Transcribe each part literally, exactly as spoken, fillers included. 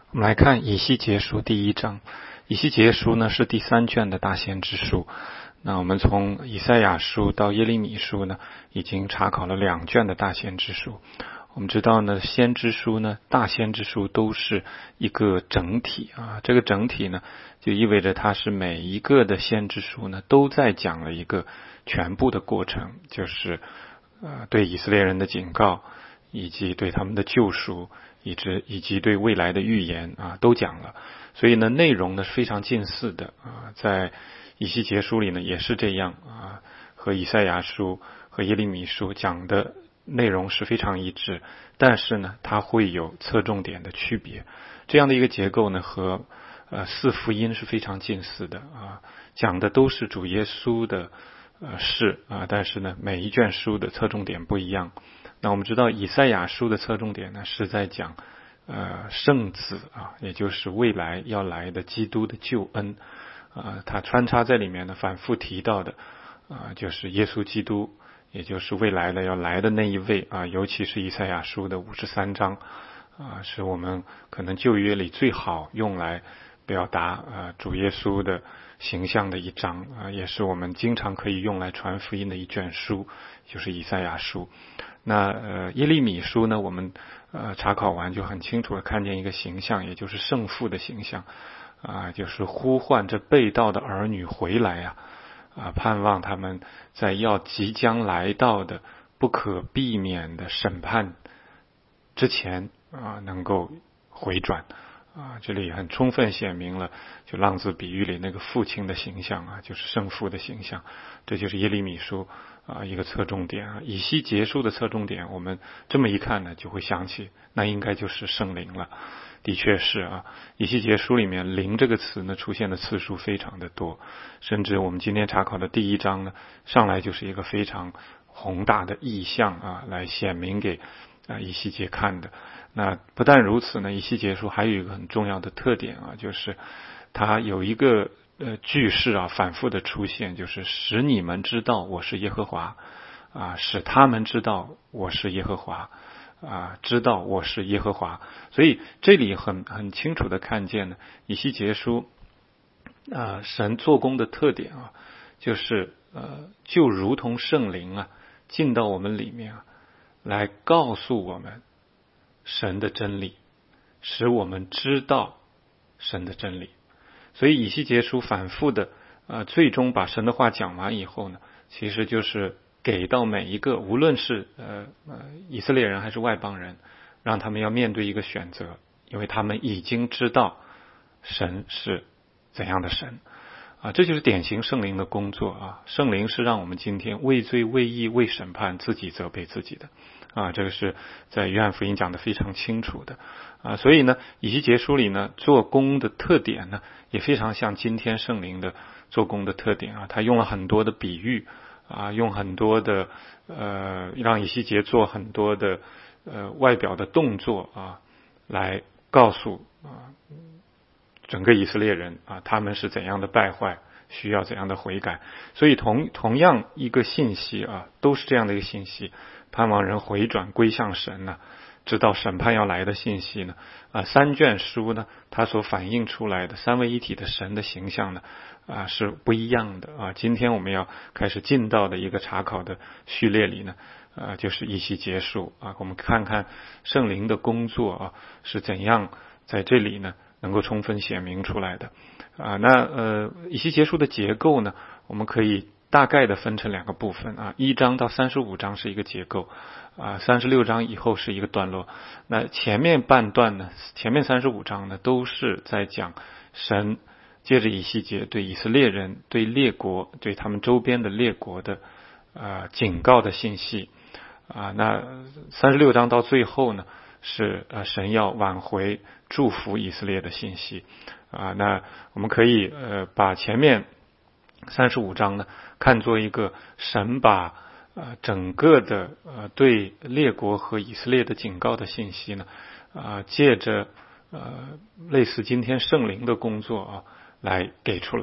我们来看以西结书第一章。以西结书呢是第三卷的大先知书。那我们从以赛亚书到耶利米书呢，已经查考了两卷的大先知书。我们知道呢，先知书呢，大先知书都是一个整体啊。这个整体呢，就意味着它是每一个的先知书呢，都在讲了一个全部的过程，就是呃对以色列人的警告，以及对他们的救赎，以及以及对未来的预言啊，都讲了。所以呢，内容呢是非常近似的啊。在以西结书里呢也是这样啊，和以赛亚书和耶利米书讲的内容是非常一致，但是呢，它会有侧重点的区别。这样的一个结构呢，和呃四福音是非常近似的啊，讲的都是主耶稣的呃事啊，但是呢，每一卷书的侧重点不一样。那我们知道以赛亚书的侧重点呢是在讲呃圣子啊，也就是未来要来的基督的救恩啊，它穿插在里面呢反复提到的啊，就是耶稣基督，也就是未来的要来的那一位啊，尤其是以赛亚书的五十三章啊，是我们可能旧约里最好用来表达啊主耶稣的形象的一章啊，也是我们经常可以用来传福音的一卷书，就是以赛亚书。那呃耶利米书呢，我们呃查考完就很清楚的看见一个形象，也就是圣父的形象啊，就是呼唤这被盗的儿女回来呀啊，盼望他们在要即将来到的不可避免的审判之前啊，能够回转啊。这里很充分显明了就浪子比喻里那个父亲的形象啊，就是圣父的形象。这就是耶利米书啊一个侧重点啊。以西结书的侧重点，我们这么一看呢，就会想起那应该就是圣灵了。的确是啊，以西结书里面灵这个词呢出现的次数非常的多，甚至我们今天查考的第一章呢，上来就是一个非常宏大的意象啊，来显明给啊以西结看的。那不但如此呢，以西结书还有一个很重要的特点啊，就是它有一个呃句式啊反复的出现，就是使你们知道我是耶和华啊，使他们知道我是耶和华啊，知道我是耶和华。所以这里很很清楚的看见呢，以西结书啊神做工的特点啊，就是呃就如同圣灵啊进到我们里面啊，来告诉我们神的真理，使我们知道神的真理。所以以西结书反复的呃最终把神的话讲完以后呢，其实就是给到每一个无论是呃呃以色列人还是外邦人，让他们要面对一个选择，因为他们已经知道神是怎样的神啊，这就是典型圣灵的工作啊。圣灵是让我们今天为罪为义为审判自己责备自己的啊，这个是在约翰福音讲的非常清楚的啊。所以呢，以西结书里呢做工的特点呢，也非常像今天圣灵的做工的特点啊。他用了很多的比喻啊，用很多的呃让以西结做很多的呃外表的动作啊，来告诉啊整个以色列人啊，他们是怎样的败坏，需要怎样的悔改。所以同同样一个信息啊，都是这样的一个信息，盼望人回转归向神呢、啊，知道审判要来的信息呢啊，三卷书呢，它所反映出来的三位一体的神的形象呢啊是不一样的啊。今天我们要开始进到的一个查考的序列里呢，啊就是以西结束啊，我们看看圣灵的工作啊是怎样在这里呢能够充分显明出来的啊。那呃以西结书的结构呢，我们可以大概的分成两个部分啊，一章到三十五章是一个结构啊，三十六章以后是一个段落。那前面半段呢，前面三十五章呢，都是在讲神借着以西结对以色列人、对列国、对他们周边的列国的呃警告的信息啊。那三十六章到最后呢，是呃神要挽回祝福以色列的信息啊。那我们可以呃把前面三十五章呢看作一个神把呃整个的呃对列国和以色列的警告的信息呢啊，借着呃类似今天圣灵的工作啊来给出来。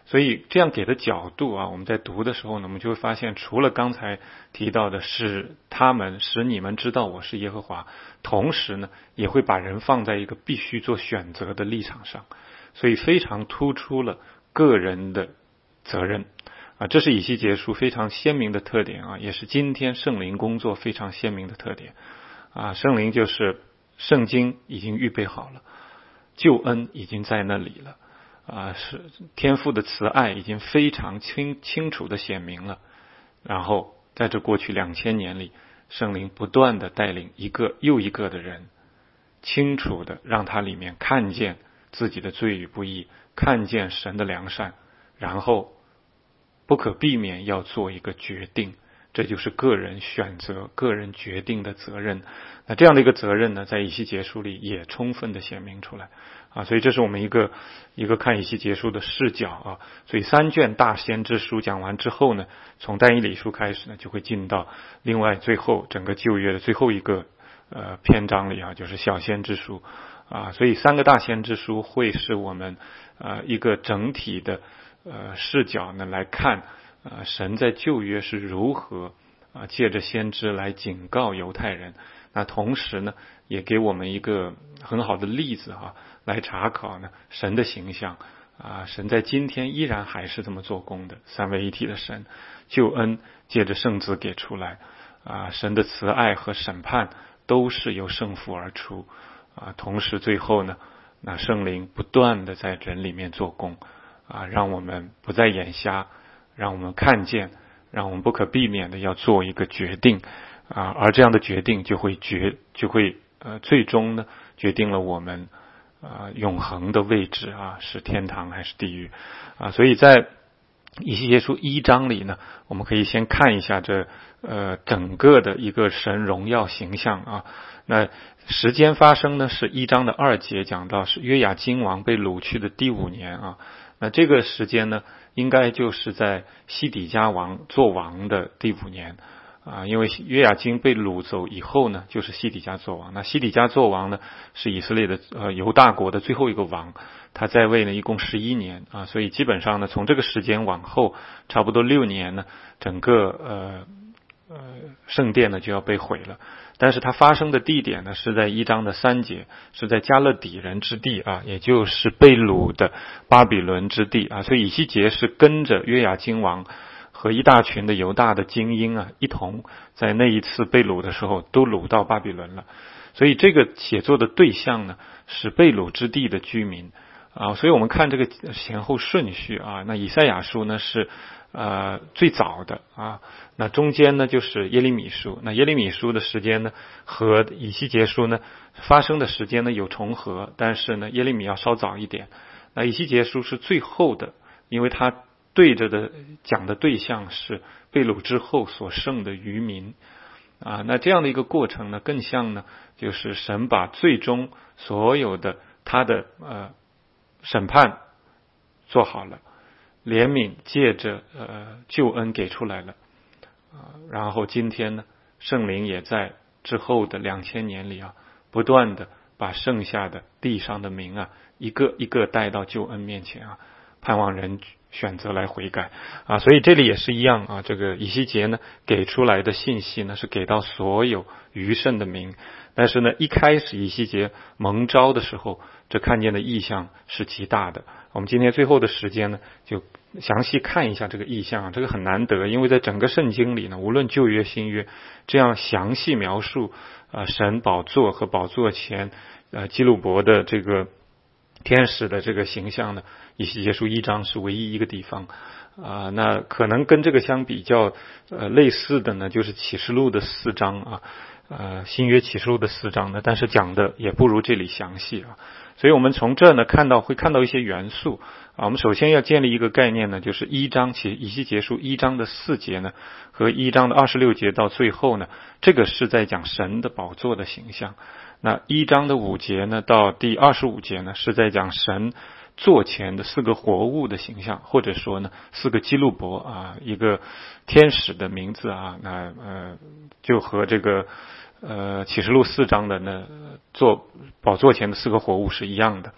所以这样给的角度啊，我们在读的时候呢，我们就会发现，除了刚才提到的使他们使你们知道我是耶和华，同时呢，也会把人放在一个必须做选择的立场上，所以非常突出了个人的责任啊，这是以西结书非常鲜明的特点啊，也是今天圣灵工作非常鲜明的特点啊。圣灵就是圣经已经预备好了，救恩已经在那里了。啊，是天父的慈爱已经非常清清楚的显明了，然后在这过去两千年里，圣灵不断的带领一个又一个的人，清楚的让他里面看见自己的罪与不义，看见神的良善，然后不可避免要做一个决定，这就是个人选择、个人决定的责任。那这样的一个责任呢，在以西结书里也充分的显明出来啊，所以这是我们一个一个看以西结书的视角啊。所以三卷大先知书讲完之后呢，从但以理书开始呢，就会进到另外最后整个旧约的最后一个呃篇章里啊，就是小先知书啊。所以三个大先知书会是我们呃一个整体的呃视角呢来看啊，神在旧约是如何啊借着先知来警告犹太人。那同时呢，也给我们一个很好的例子哈、啊，来查考呢神的形象啊，神在今天依然还是这么做工的，三位一体的神，救恩借着圣子给出来啊，神的慈爱和审判都是由圣父而出啊，同时最后呢，那圣灵不断的在人里面做工啊，让我们不再眼瞎，让我们看见，让我们不可避免的要做一个决定啊，而这样的决定就会决就会呃最终呢决定了我们啊永恒的位置啊，是天堂还是地狱啊。所以在以西结书一章里呢，我们可以先看一下这呃整个的一个神荣耀形象啊。那时间发生呢是一章的二节讲到是约雅斤王被掳去的第五年啊。那这个时间呢，应该就是在西底家王做王的第五年啊，因为约雅斤被掳走以后呢，就是西底家做王。那西底家做王呢，是以色列的呃犹大国的最后一个王，他在位呢一共十一年啊，所以基本上呢，从这个时间往后差不多六年呢，整个呃呃圣殿呢就要被毁了。但是它发生的地点呢，是在一章的三节，是在加勒底人之地啊，也就是被掳的巴比伦之地啊。所以以西结是跟着约雅斤王和一大群的犹大的精英啊，一同在那一次被掳的时候都掳到巴比伦了。所以这个写作的对象呢，是被掳之地的居民啊。所以我们看这个前后顺序啊，那以赛亚书呢是呃最早的啊，那中间呢就是耶利米书。那耶利米书的时间呢和以西结书呢发生的时间呢有重合，但是呢耶利米要稍早一点。那以西结书是最后的，因为它对着的讲的对象是被掳之后所剩的余民啊。那这样的一个过程呢，更像呢就是神把最终所有的他的呃审判做好了，怜悯借着呃救恩给出来了啊。然后今天呢，圣灵也在之后的两千年里啊，不断的把剩下的地上的民啊，一个一个带到救恩面前啊，盼望人选择来悔改啊。所以这里也是一样啊，这个以西结呢给出来的信息呢是给到所有余剩的民，但是呢一开始以西结蒙召的时候，这看见的异象是极大的。我们今天最后的时间呢，就详细看一下这个异象，这个很难得，因为在整个圣经里呢，无论旧约新约，这样详细描述呃神宝座和宝座前呃基路伯的这个天使的这个形象呢，以西结书一章是唯一一个地方啊、呃。那可能跟这个相比较呃类似的呢，就是启示录的四章啊，呃新约启示录的四章呢，但是讲的也不如这里详细啊。所以我们从这呢看到会看到一些元素啊。我们首先要建立一个概念呢，就是一章其以西结书一章的四节呢和一章的二十六节到最后呢，这个是在讲神的宝座的形象。那一章的五节呢到第二十五节呢是在讲神座前的四个活物的形象，或者说呢四个基路伯啊，一个天使的名字啊，那呃就和这个呃启示录四章的呢坐宝座前的四个活物是一样的。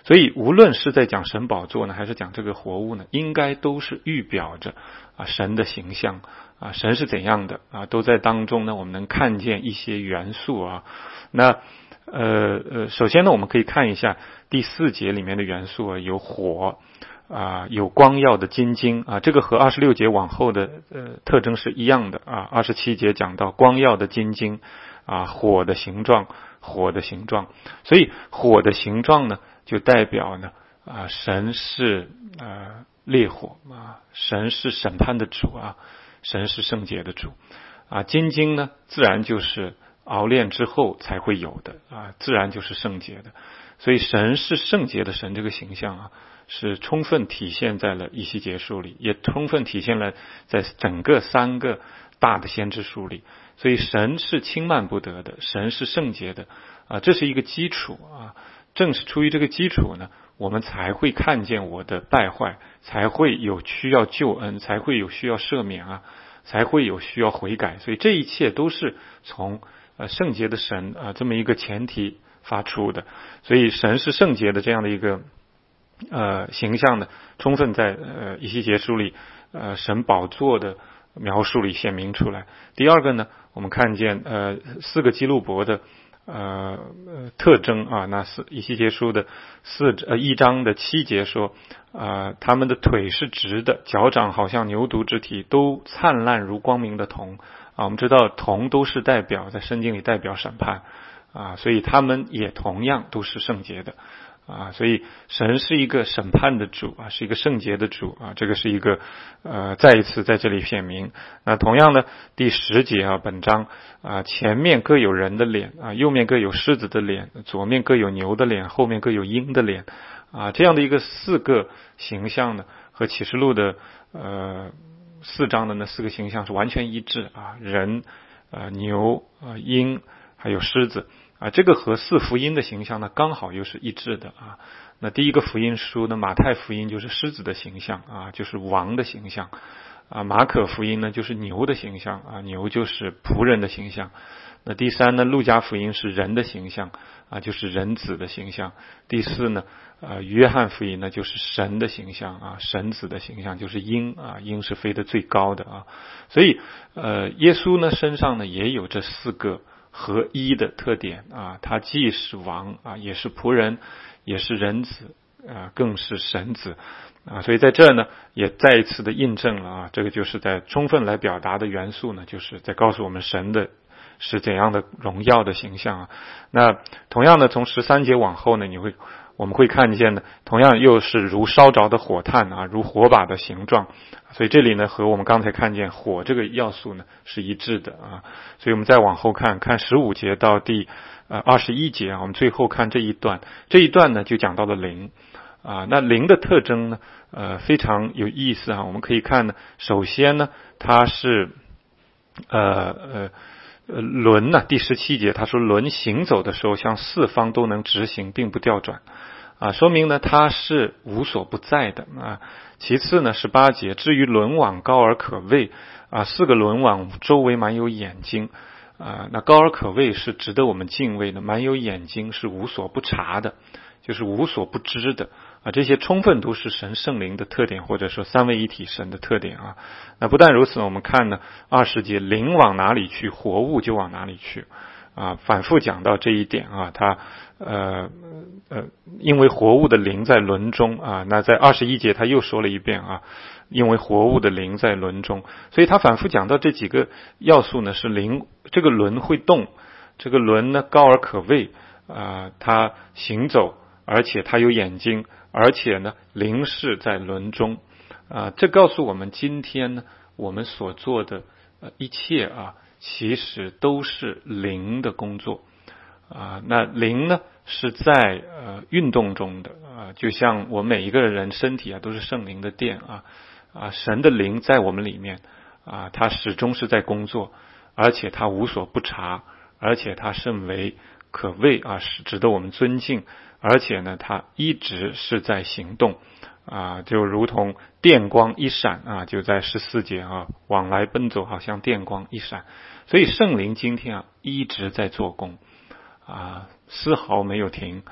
所以无论是在讲神宝座呢，还是讲这个活物呢，应该都是预表着啊神的形象啊，神是怎样的啊，都在当中呢，我们能看见一些元素啊。那呃呃，首先呢，我们可以看一下第四节里面的元素啊，有火啊，有光耀的金晶啊，这个和二十六节往后的呃特征是一样的啊。二十七节讲到光耀的金晶啊，火的形状，火的形状，所以火的形状呢，就代表呢啊，神是呃烈火啊，神是审判的主啊，神是圣洁的主啊。金晶呢，自然就是熬炼之后才会有的啊，自然就是圣洁的。所以神是圣洁的神这个形象啊，是充分体现在了以西结书里，也充分体现了在整个三个大的先知书里。所以神是轻慢不得的，神是圣洁的啊，这是一个基础啊。正是出于这个基础呢，我们才会看见我的败坏，才会有需要救恩，才会有需要赦免啊，才会有需要悔改。所以这一切都是从呃圣洁的神啊这么一个前提发出的。所以神是圣洁的这样的一个呃形象呢，充分在呃以西结书里呃神宝座的描述里显明出来。第二个呢，我们看见呃四个基路伯的呃特征啊，那是以西结书的四呃一章的七节说啊、呃，他们的腿是直的，脚掌好像牛犊之体，都灿烂如光明的铜啊。我们知道铜都是代表在圣经里代表审判啊，所以他们也同样都是圣洁的啊，所以神是一个审判的主啊，是一个圣洁的主啊，这个是一个呃再一次在这里显明。那同样呢，第十节啊，本章啊，前面各有人的脸啊，右面各有狮子的脸，左面各有牛的脸，后面各有鹰的脸啊，这样的一个四个形象呢，和启示录的呃四章的那四个形象是完全一致啊，人、呃牛、呃鹰还有狮子。啊，这个和四福音的形象呢，刚好又是一致的啊。那第一个福音书呢，马太福音就是狮子的形象啊，就是王的形象啊。马可福音呢，就是牛的形象啊，牛就是仆人的形象。那第三呢，路加福音是人的形象啊，就是人子的形象。第四呢，呃，约翰福音呢，就是神的形象啊，神子的形象，就是鹰啊，鹰是飞得最高的啊。所以，呃，耶稣呢身上呢也有这四个合一的特点啊，他既是王啊，也是仆人，也是人子啊，更是神子啊。所以在这儿呢，也再一次的印证了啊，这个就是在充分来表达的元素呢，就是在告诉我们神的是怎样的荣耀的形象啊。那同样的，从十三节往后呢，你会我们会看见呢，同样又是如烧着的火炭啊，如火把的形状。所以这里呢，和我们刚才看见火这个要素呢是一致的啊。所以我们再往后看，看十五节到第呃二十一节啊，我们最后看这一段，这一段呢就讲到了灵啊。那灵的特征呢，呃非常有意思啊。我们可以看呢，首先呢，它是呃呃。呃，轮呢、啊？第十七节他说，轮行走的时候，向四方都能直行，并不调转，啊，说明呢它是无所不在的啊。其次呢，十八节，至于轮网高而可畏啊，四个轮网周围满有眼睛啊，那高而可畏是值得我们敬畏的，满有眼睛是无所不察的，就是无所不知的啊，这些充分都是神圣灵的特点，或者说三位一体神的特点啊。那不但如此，我们看呢，二十节，灵往哪里去，活物就往哪里去啊，反复讲到这一点啊。他呃呃，因为活物的灵在轮中啊，那在二十一节他又说了一遍啊，因为活物的灵在轮中，所以他反复讲到这几个要素呢，是灵，这个轮会动，这个轮呢高而可畏啊，它行走，而且它有眼睛，而且呢灵是在轮中啊，这告诉我们今天呢我们所做的呃一切啊，其实都是灵的工作啊。那灵呢是在呃运动中的啊，就像我们每一个人身体啊都是圣灵的殿啊啊，神的灵在我们里面啊，他始终是在工作，而且他无所不察，而且他甚为可畏啊，是值得我们尊敬，而且呢他一直是在行动啊，就如同电光一闪啊，就在十四节啊，往来奔走，好像电光一闪。所以圣灵今天啊一直在做工啊，丝毫没有停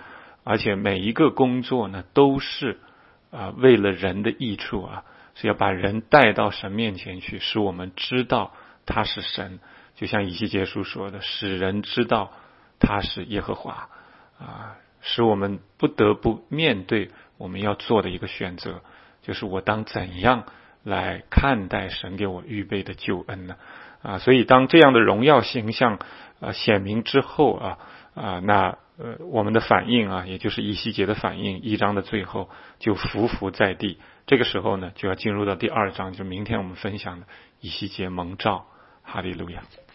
而且每一个工作呢都是啊为了人的益处啊，是要把人带到神面前去，使我们知道他是神，就像以西结书说的，使人知道他是耶和华啊，使我们不得不面对我们要做的一个选择，就是我当怎样来看待神给我预备的救恩呢？啊，所以当这样的荣耀形象啊显明之后啊啊，那呃我们的反应啊，也就是以西结的反应，一章的最后就匍匐在地。这个时候呢，就要进入到第二章，就明天我们分享的以西结蒙召。哈利路亚。